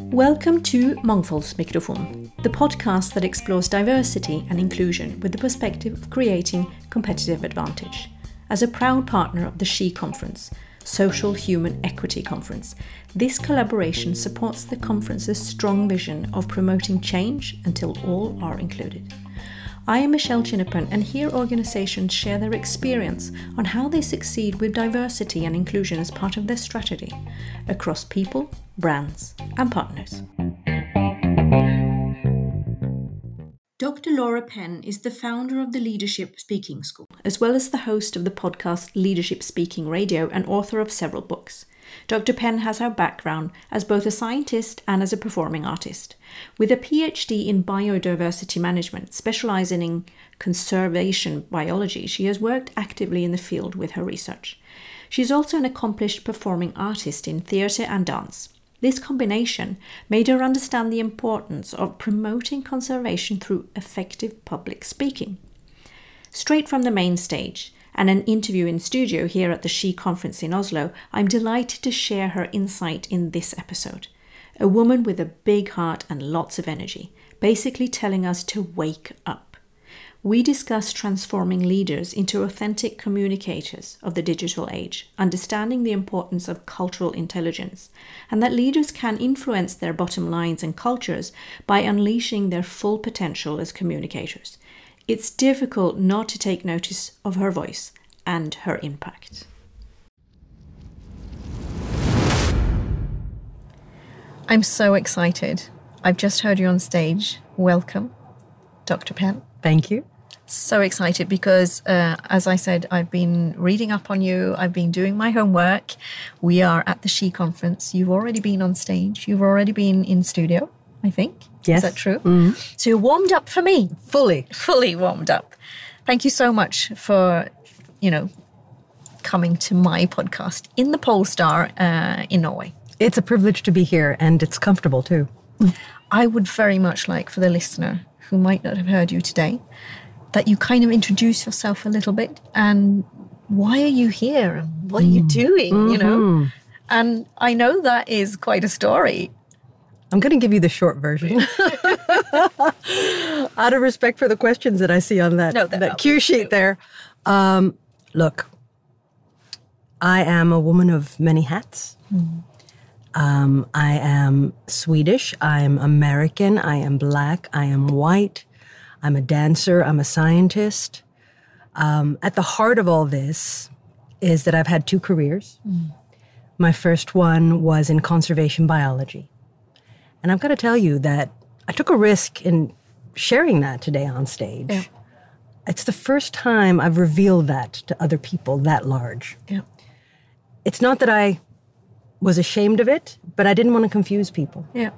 Welcome to Mangfoldsmikrofon, the podcast that explores diversity and inclusion with the perspective of creating competitive advantage. As a proud partner of the SHE Conference, Social Human Equity Conference, this collaboration supports the conference's strong vision of promoting change until all are included. I am Michelle Chinnapan, and here organizations share their experience on how they succeed with diversity and inclusion as part of their strategy across people, brands, and partners. Dr. Laura Penn is the founder of the Leadership Speaking School, as well as the host of the podcast Leadership Speaking Radio and author of several books. Dr. Penn has her background as both a scientist and as a performing artist. With a PhD in biodiversity management, specializing in conservation biology, she has worked actively in the field with her research. She is also an accomplished performing artist in theatre and dance. This combination made her understand the importance of promoting conservation through effective public speaking. Straight from the main stage and an interview in studio here at the SHE Conference in Oslo, I'm delighted to share her insight in this episode. A woman with a big heart and lots of energy, basically telling us to wake up. We discuss transforming leaders into authentic communicators of the digital age, understanding the importance of cultural intelligence, and that leaders can influence their bottom lines and cultures by unleashing their full potential as communicators. It's difficult not to take notice of her voice and her impact. I'm so excited. I've just heard you on stage. Welcome, Dr. Penn. Thank you. So excited because, as I said, I've been reading up on you. I've been doing my homework. We are at the SHE Conference. You've already been on stage. You've already been in studio, I think. Yes. Is that true? Mm-hmm. So you're warmed up for me. Fully warmed up. Thank you so much for, coming to my podcast in the Polestar in Norway. It's a privilege to be here, and it's comfortable too. I would very much like for the listener who might not have heard you today, that you kind of introduce yourself a little bit and why are you here and what are you doing, And I know that is quite a story. I'm going to give you the short version. Out of respect for the questions that I see on that cue sheet there. Look, I am a woman of many hats. I am Swedish. I am American. I am Black. I am white. I'm a dancer. I'm a scientist. At the heart of all this is that I've had two careers. My first one was in conservation biology. And I've got to tell you that I took a risk in sharing that today on stage. Yeah. It's the first time I've revealed that to other people that large. Yeah. It's not that I was ashamed of it, but I didn't want to confuse people. Yeah.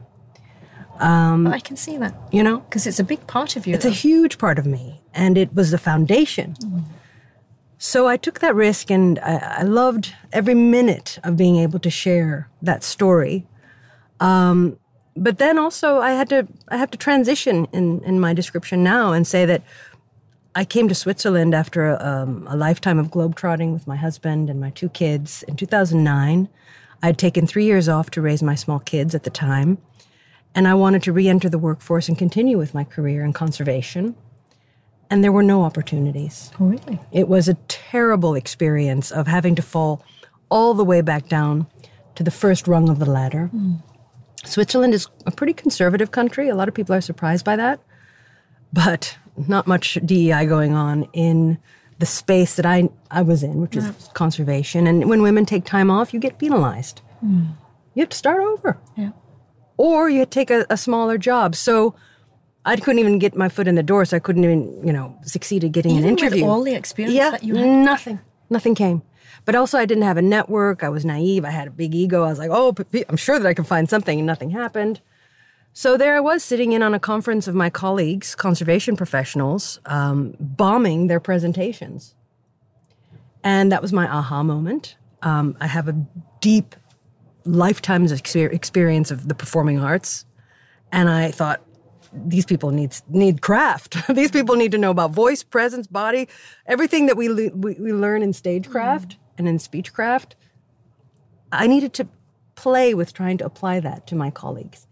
I can see that. Because it's a big part of you. It's a huge part of me, and it was the foundation. So I took that risk, and I loved every minute of being able to share that story. But then also I have to transition in my description now and say that I came to Switzerland after a lifetime of globetrotting with my husband and my two kids. In 2009, I'd taken 3 years off to raise my small kids at the time, and I wanted to re-enter the workforce and continue with my career in conservation. And there were no opportunities. Oh, really? It was a terrible experience of having to fall all the way back down to the first rung of the ladder. Switzerland is a pretty conservative country. A lot of people are surprised by that. But not much DEI going on in the space that I was in, which is conservation. And when women take time off, you get penalized. You have to start over. Yeah. Or you take a smaller job. So I couldn't even get my foot in the door, so I couldn't even, succeed at getting an interview. Even with all the experience that you had? Nothing came. But also I didn't have a network. I was naive. I had a big ego. I was like, I'm sure that I can find something, and nothing happened. So there I was sitting in on a conference of my colleagues, conservation professionals, bombing their presentations. And that was my aha moment. I have a deep lifetime's experience of the performing arts. And I thought, these people need craft. These people need to know about voice, presence, body, everything that we learn in stagecraft and in speechcraft. I needed to play with trying to apply that to my colleagues.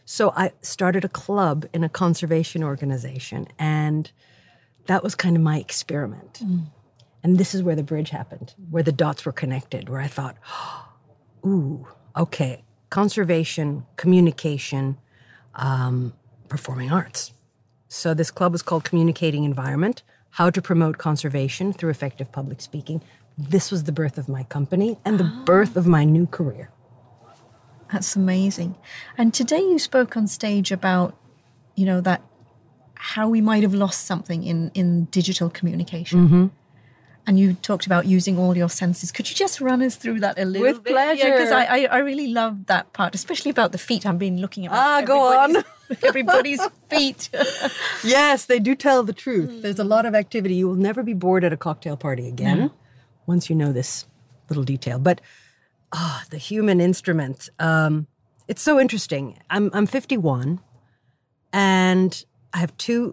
So I started a club in a conservation organization, and that was kind of my experiment. And this is where the bridge happened, where the dots were connected, where I thought, ooh, okay, conservation, communication, performing arts. So this club was called Communicating Environment, How to Promote Conservation Through Effective Public Speaking. This was the birth of my company and the birth of my new career. That's amazing. And today you spoke on stage about, that how we might have lost something in digital communication. And you talked about using all your senses. Could you just run us through that a little bit? With pleasure. Yeah, because I really love that part, especially about the feet. I've been looking at go on. everybody's feet. Yes, they do tell the truth. There's a lot of activity. You will never be bored at a cocktail party again once you know this little detail. But the human instrument, it's so interesting. I'm 51, and I have two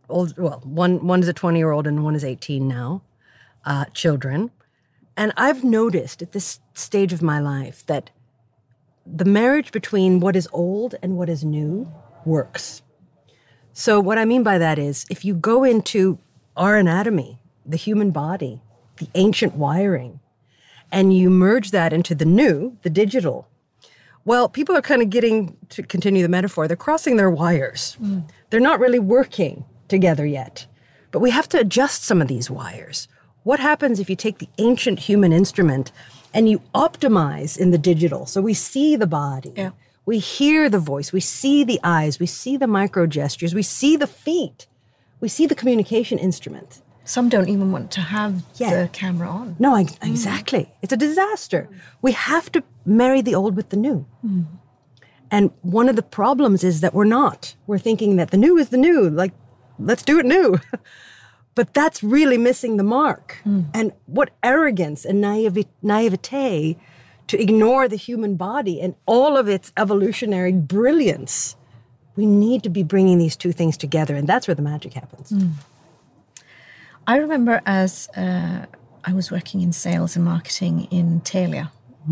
one is a 20-year-old and one is 18 now. Children. And I've noticed at this stage of my life that the marriage between what is old and what is new works. So what I mean by that is if you go into our anatomy, the human body, the ancient wiring, and you merge that into the new, the digital, well, people are kind of getting, to continue the metaphor, they're crossing their wires. They're not really working together yet. But we have to adjust some of these wires. What happens if you take the ancient human instrument and you optimize in the digital? So we see the body, we hear the voice, we see the eyes, we see the micro gestures, we see the feet, we see the communication instrument. Some don't even want to have the camera on. No, exactly. It's a disaster. We have to marry the old with the new. And one of the problems is that we're not. We're thinking that the new is the new, like, let's do it new. But that's really missing the mark. And what arrogance and naivete to ignore the human body and all of its evolutionary brilliance. We need to be bringing these two things together, and that's where the magic happens. I remember as I was working in sales and marketing in Telia,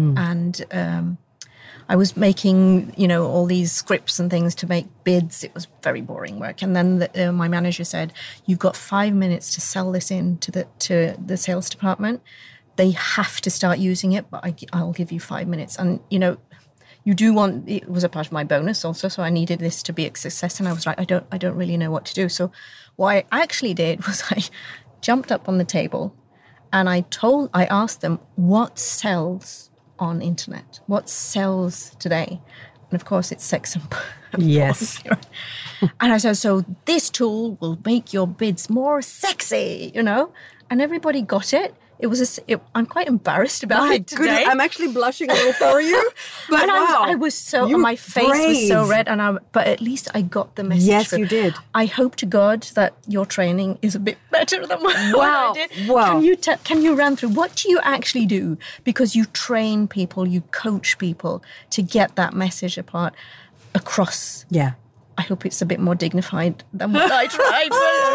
and I was making, all these scripts and things to make bids. It was very boring work. And then my manager said, "You've got 5 minutes to sell this in to the sales department. They have to start using it, but I'll give you 5 minutes." And, you do want, it was a part of my bonus also, so I needed this to be a success. And I was like, I don't really know what to do. So what I actually did was I jumped up on the table and I asked them, what sells on internet? What sells today? And of course, it's sex and yes. And I said, so this tool will make your bids more sexy, And everybody got it. It was I'm quite embarrassed about it today. Goodness, I'm actually blushing a little for you. But and wow, I was so, my face was so red, but at least I got the message. Yes, you did. I hope to God that your training is a bit better than what I did. Wow. Can you run through, what do you actually do? Because you train people, you coach people to get that message across. Yeah. I hope it's a bit more dignified than what I tried.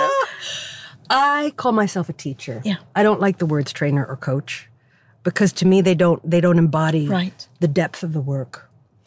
I call myself a teacher. Yeah. I don't like the words trainer or coach because to me they don't embody the depth of the work.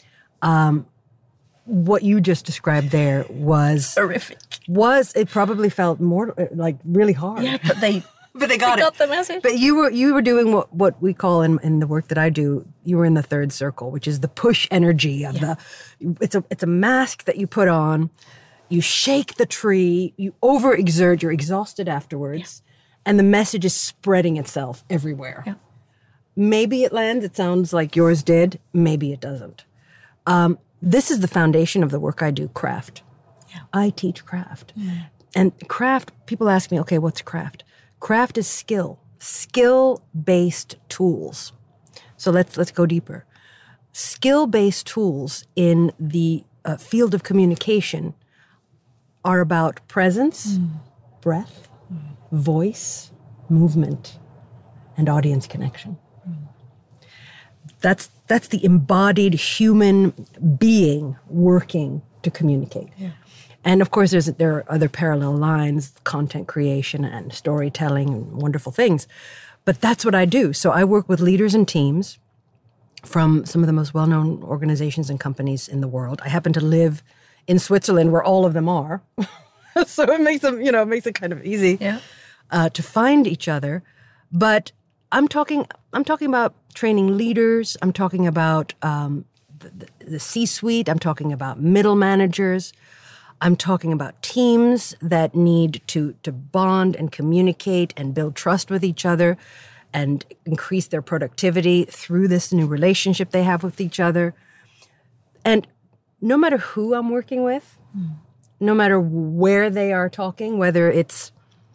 What you just described there was horrific. It probably felt more like really hard. Yeah, but they got the message. But you were doing what we call in the work that I do, you were in the third circle, which is the push energy of it's a mask that you put on. You shake the tree, you overexert, you're exhausted afterwards, and the message is spreading itself everywhere. Yeah. Maybe it lands, it sounds like yours did, maybe it doesn't. This is the foundation of the work I do, craft. Yeah. I teach craft. And craft, people ask me, okay, what's craft? Craft is skill-based tools. So let's go deeper. Skill-based tools in the field of communication are about presence, breath, voice, movement, and audience connection. That's the embodied human being working to communicate. Yeah. And of course, there are other parallel lines, content creation and storytelling and wonderful things. But that's what I do. So I work with leaders and teams from some of the most well-known organizations and companies in the world. I happen to live in Switzerland, where all of them are. So it makes them, makes it kind of easy to find each other. But I'm talking about training leaders. I'm talking about the C-suite. I'm talking about middle managers. I'm talking about teams that need to bond and communicate and build trust with each other and increase their productivity through this new relationship they have with each other. And no matter who I'm working with, no matter where they are talking, whether it's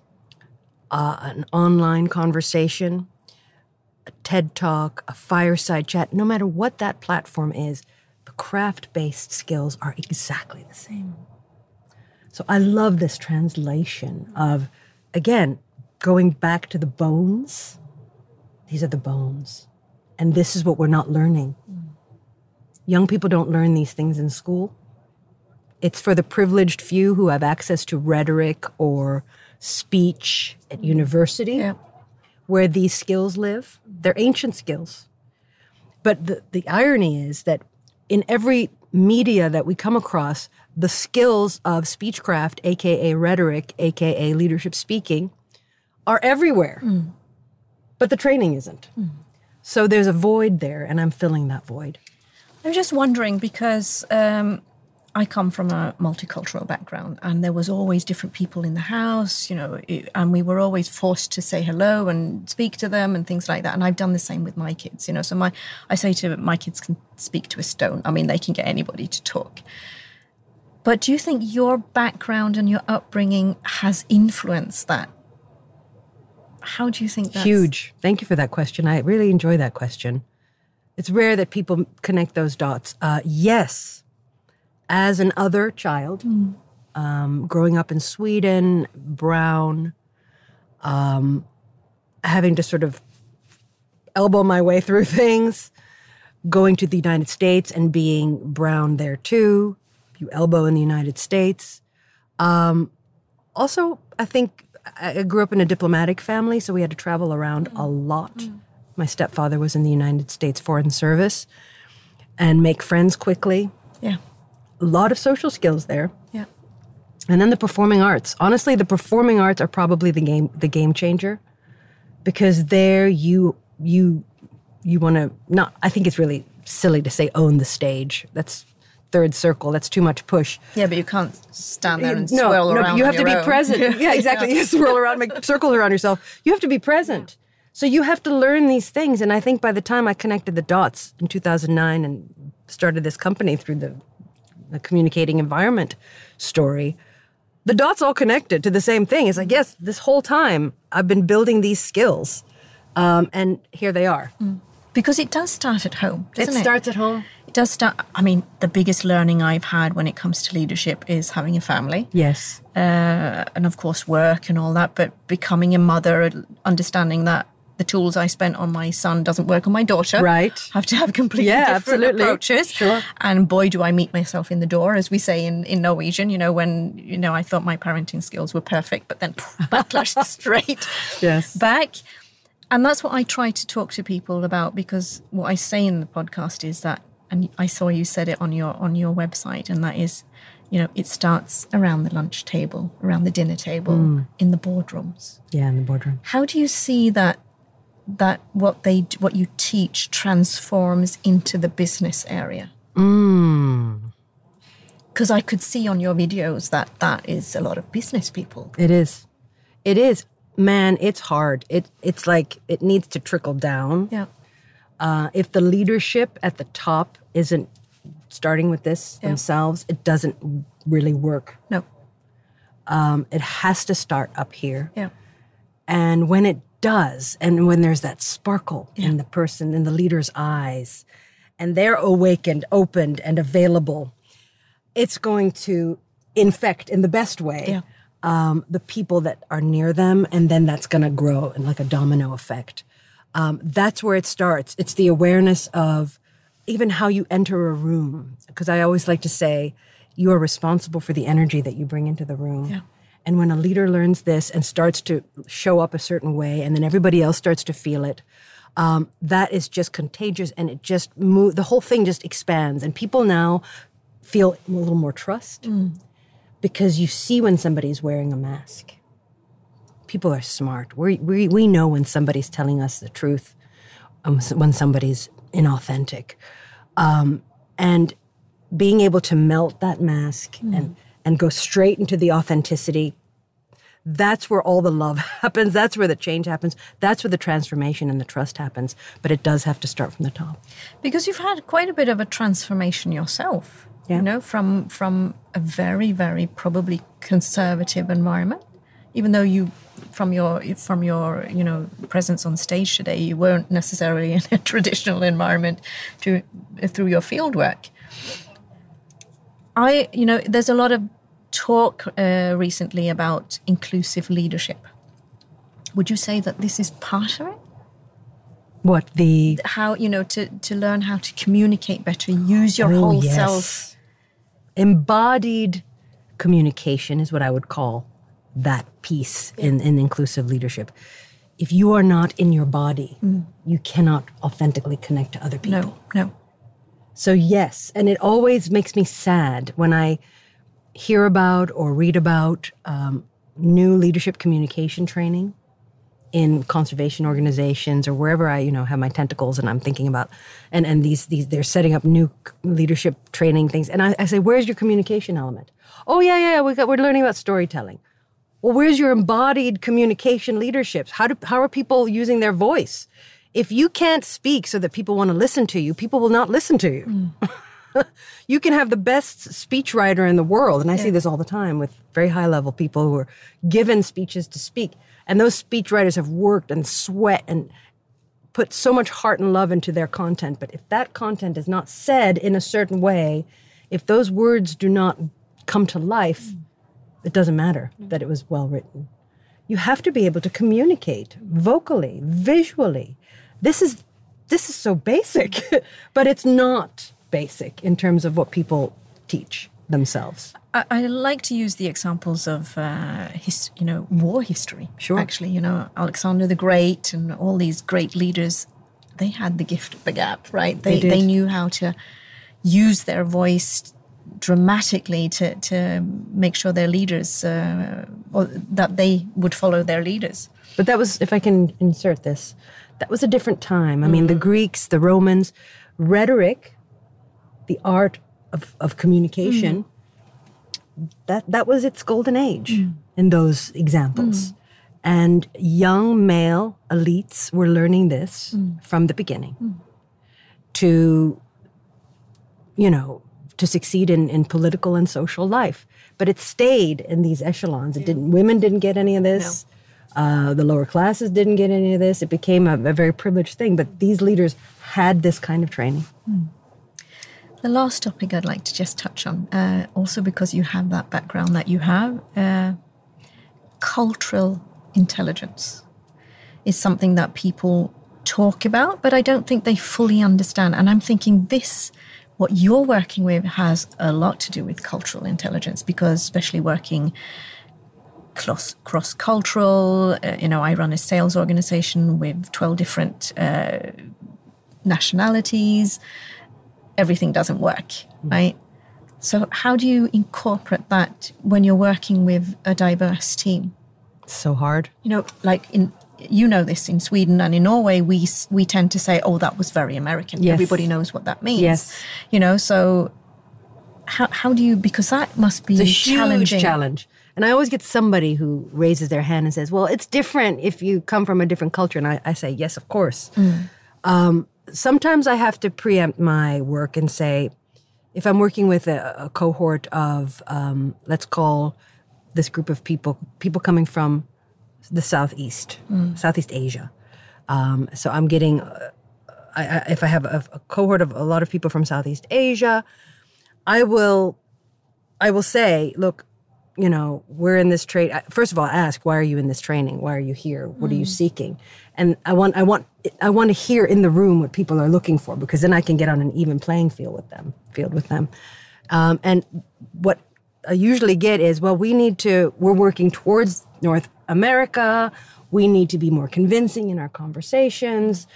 an online conversation, a TED Talk, a fireside chat, no matter what that platform is, the craft-based skills are exactly the same. So I love this translation of, again, going back to the bones. These are the bones. And this is what we're not learning. Young people don't learn these things in school. It's for the privileged few who have access to rhetoric or speech at university, where these skills live. They're ancient skills. But the irony is that in every media that we come across, the skills of speechcraft, aka rhetoric, aka leadership speaking, are everywhere. But the training isn't. So there's a void there, and I'm filling that void. I'm just wondering, because I come from a multicultural background, and there was always different people in the house, and we were always forced to say hello and speak to them and things like that. And I've done the same with my kids, So I say to my kids can speak to a stone. I mean, they can get anybody to talk. But do you think your background and your upbringing has influenced that? How do you think that's... Huge. Thank you for that question. I really enjoy that question. It's rare that people connect those dots. Yes. As an other child, growing up in Sweden, brown, having to sort of elbow my way through things, going to the United States and being brown there too. You elbow in the United States. Also, I think I grew up in a diplomatic family, so we had to travel around a lot. My stepfather was in the United States Foreign Service and make friends quickly. Yeah. A lot of social skills there. Yeah. And then the performing arts. Honestly, the performing arts are probably the game changer, because there you want to not, I think it's really silly to say own the stage. That's third circle. That's too much push. Yeah, but you can't stand there and swirl around. No, you have to be present. Yeah, exactly. You swirl around, make circles around yourself. You have to be present. So you have to learn these things. And I think by the time I connected the dots in 2009 and started this company through the communicating environment story, the dots all connected to the same thing. It's like, yes, this whole time I've been building these skills, and here they are. Because it does start at home, doesn't it? It starts at home. It does start. I mean, the biggest learning I've had when it comes to leadership is having a family. Yes. And of course, work and all that, but becoming a mother, understanding that the tools I spent on my son doesn't work on my daughter. Right. Have to have completely different approaches. Sure. And boy, do I meet myself in the door, as we say in Norwegian, when, I thought my parenting skills were perfect, but then backlash straight back. And that's what I try to talk to people about, because what I say in the podcast is that, and I saw you said it on your website, and that is, it starts around the lunch table, around the dinner table, in the boardrooms. Yeah, in the boardroom. How do you see that what you teach transforms into the business area? Because I could see on your videos that is a lot of business people. It is. Man, it's hard. It's like it needs to trickle down. Yeah. If the leadership at the top isn't starting with this themselves, it doesn't really work. No. It has to start up here. Yeah. And when it does, and when there's that sparkle in the person, in the leader's eyes, and they're awakened, opened, and available, it's going to infect in the best way the people that are near them, and then that's going to grow in like a domino effect. That's where it starts. It's the awareness of even how you enter a room, because I always like to say you are responsible for the energy that you bring into the room. Yeah. And when a leader learns this and starts to show up a certain way, and then everybody else starts to feel it, that is just contagious, and it just the whole thing just expands, and people now feel a little more trust because you see when somebody's wearing a mask. People are smart. We know when somebody's telling us the truth, when somebody's inauthentic. And being able to melt that mask and go straight into the authenticity, that's where all the love happens. That's where the change happens. That's where the transformation and the trust happens. But it does have to start from the top. Because you've had quite a bit of a transformation yourself, from a very, very probably conservative environment. Even though you, from your presence on stage today, you weren't necessarily in a traditional environment through your field work. There's a lot of talk recently about inclusive leadership. Would you say that this is part of it? How, to learn how to communicate better, use your whole self. Embodied communication is what I would call that piece in inclusive leadership. If you are not in your body, you cannot authentically connect to other people. No. So yes, and it always makes me sad when I hear about or read about new leadership communication training in conservation organizations or wherever I, have my tentacles and I'm thinking about, and these they're setting up new leadership training things. And I say, where's your communication element? Oh yeah, we're learning about storytelling. Well, where's your embodied communication leaderships? How are people using their voice? If you can't speak so that people want to listen to you, people will not listen to you. You can have the best speechwriter in the world, and I see this all the time with very high-level people who are given speeches to speak, and those speechwriters have worked and sweat and put so much heart and love into their content. But if that content is not said in a certain way, if those words do not come to life, it doesn't matter that it was well written. You have to be able to communicate vocally, visually. This is so basic, but it's not basic in terms of what people teach themselves. I like to use the examples of war history. Sure. Actually, Alexander the Great and all these great leaders, they had the gift of the gab, right? They knew how to use their voice dramatically to make sure their leaders, or that they would follow their leaders. But that was, if I can insert this, that was a different time. I mean, the Greeks, the Romans, rhetoric, the art of communication, that was its golden age in those examples. And young male elites were learning this from the beginning to succeed in political and social life. But it stayed in these echelons. Women didn't get any of this. No. The lower classes didn't get any of this. It became a very privileged thing. But these leaders had this kind of training. The last topic I'd like to just touch on, also because you have that background that you have, cultural intelligence is something that people talk about, but I don't think they fully understand. And I'm thinking what you're working with has a lot to do with cultural intelligence, because especially working cross-cultural, I run a sales organization with 12 different nationalities. Everything doesn't work, right? So how do you incorporate that when you're working with a diverse team? It's so hard. This in Sweden and in Norway, we tend to say, oh, that was very American. Yes. Everybody knows what that means. Yes. So how do you, because that must be challenging. It's a huge challenge. And I always get somebody who raises their hand and says, well, it's different if you come from a different culture. And I say, yes, of course. Sometimes I have to preempt my work and say, if I'm working with a cohort of, let's call this group of people coming from the Southeast Asia. So I'm getting, if I have a cohort of a lot of people from Southeast Asia, I will say, look, we're in this trade. First of all, I ask, why are you in this training? Why are you here? What are you seeking? And I want to hear in the room what people are looking for, because then I can get on an even playing field with them. And what I usually get is, well, we're working towards North America. We need to be more convincing in our conversations.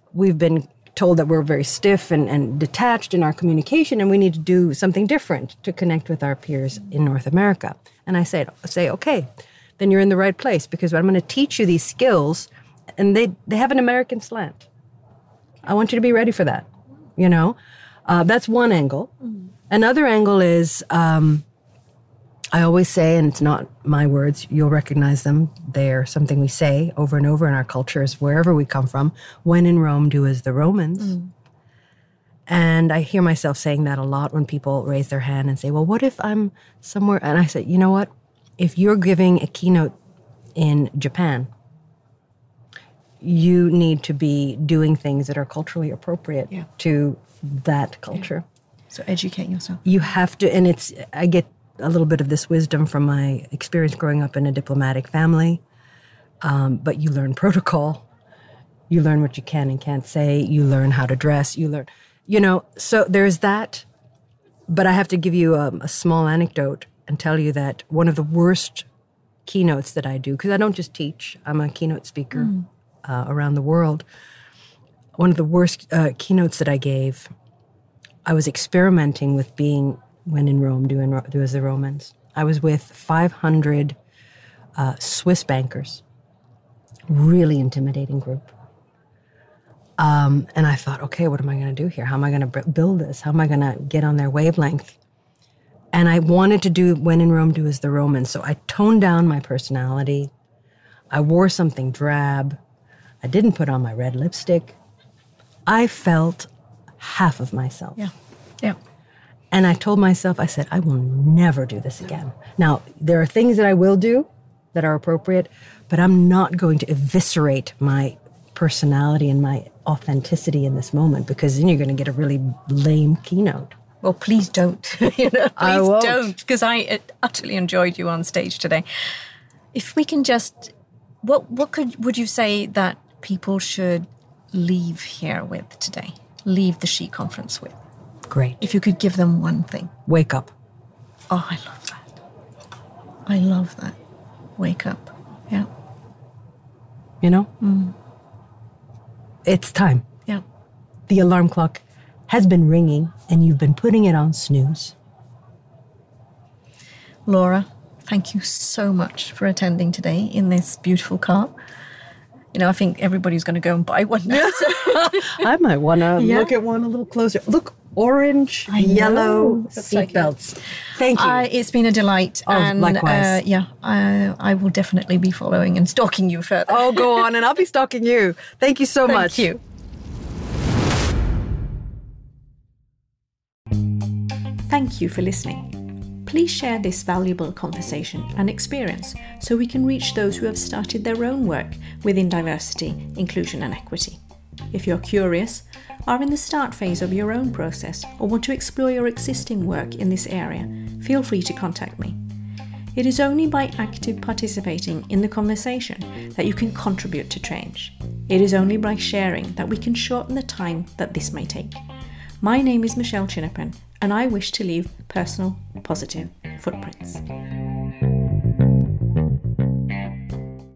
we've been told that we're very stiff and detached in our communication, and we need to do something different to connect with our peers in North America. And I say, okay, then you're in the right place, because I'm going to teach you these skills, and they have an American slant. I want you to be ready for that, you know? That's one angle. Another angle is, I always say, and it's not my words, you'll recognize them. They're something we say over and over in our cultures, wherever we come from. When in Rome, do as the Romans. And I hear myself saying that a lot when people raise their hand and say, well, what if I'm somewhere? And I say, you know what? If you're giving a keynote in Japan, you need to be doing things that are culturally appropriate to that culture. So educate yourself. You have to, and I get a little bit of this wisdom from my experience growing up in a diplomatic family. But you learn protocol. You learn what you can and can't say. You learn how to dress. You learn, so there's that. But I have to give you a small anecdote and tell you that one of the worst keynotes that I do, because I don't just teach, I'm a keynote speaker around the world. One of the worst keynotes that I gave, I was experimenting with being when in Rome, do as the Romans. I was with 500 Swiss bankers, really intimidating group. And I thought, okay, what am I going to do here? How am I going to build this? How am I going to get on their wavelength? And I wanted to do when in Rome, do as the Romans. So I toned down my personality. I wore something drab. I didn't put on my red lipstick. I felt half of myself. Yeah. And I told myself, I said, I will never do this again. Now, there are things that I will do that are appropriate, but I'm not going to eviscerate my personality and my authenticity in this moment, because then you're going to get a really lame keynote. Well, please don't. Please don't, because I utterly enjoyed you on stage today. If we can just, what would you say that people should leave here with today? Leave the She Conference with? Great. If you could give them one thing. Wake up. Oh, I love that. I love that. Wake up. Yeah. It's time. Yeah. The alarm clock has been ringing and you've been putting it on snooze. Laura, thank you so much for attending today in this beautiful car. I think everybody's going to go and buy one now. I might want to look at one a little closer. Look, orange, yellow seatbelts. Thank you. It's been a delight. Oh, and likewise. I will definitely be following and stalking you further. Oh, go on, and I'll be stalking you. Thank you so much. Thank you. Thank you for listening. Please share this valuable conversation and experience so we can reach those who have started their own work within diversity, inclusion and equity. If you're curious, are in the start phase of your own process, or want to explore your existing work in this area, feel free to contact me. It is only by active participating in the conversation that you can contribute to change. It is only by sharing that we can shorten the time that this may take. My name is Michelle Chinnapan, and I wish to leave personal, positive footprints.